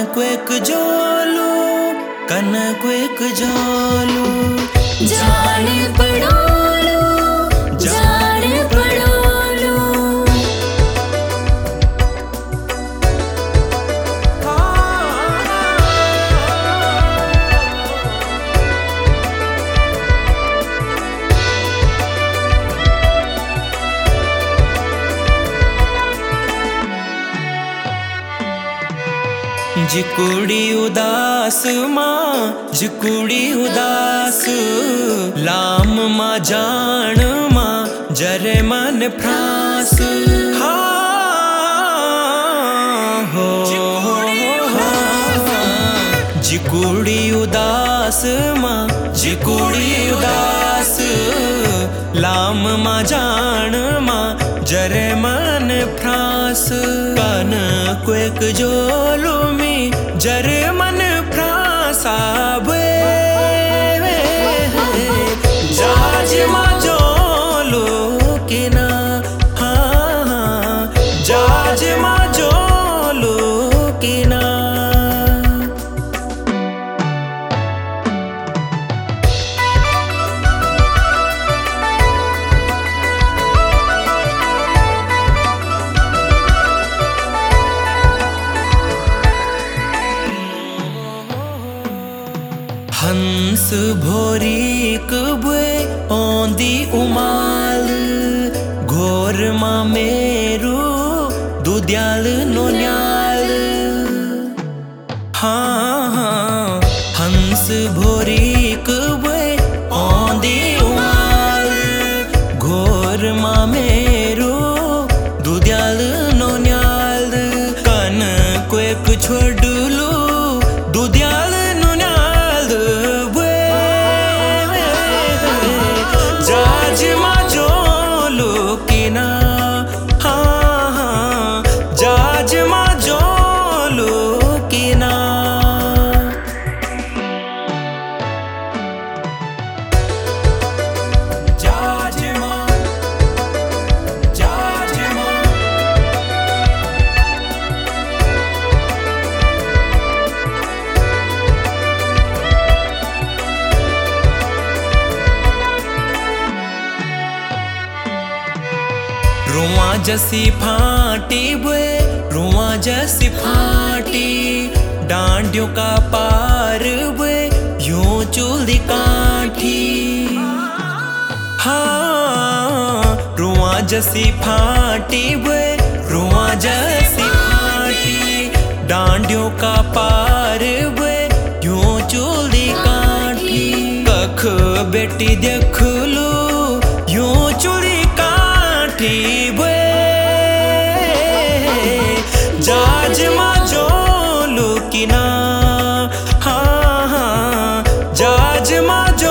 quake जोलू कन quake जोलू जान पड़ोलू जान पड़ोलू जिकुड़ी उदास माँ जिकुड़ी उदास लाम माँ जान माँ जरे मन फ्रांस हो जिकुड़ी उदास माँ जिकुड़ी उदास लाम माँ जान माँ जरे मन फ्रांस कन क्वेक जोलू में जरे मन फ्रांस आवे जाज माँ जोलू की ना हाँ जाज माँ जोलू की ना हंस भोरी कबे ओंदी उमाल घोर माँ मेरू दुद्याल नोन्याल हाँ हंस भोरी कबे ओंदी उमाल घोर माँ मेरू दुद्याल नोन्याल कन क्वेक छोड़लू दुद्याल जाज माँ जोलू की ना हाँ हाँ जाज माँ जोलू की ना जाज माँ जाज माँ रुआ जसी फाटी बे रुआ जसी फाटी डांडियों का पार बे यूं चूल्ही काठी हाँ रुआ जसी फाटी बे रुआ जसी फाटी डांडियों का पार बे यूं चूल्ही काठी कख बेटी देख लो यूं चूल्ही काठी जाज माँ जोलू की ना हाँ हाँ जाज माँ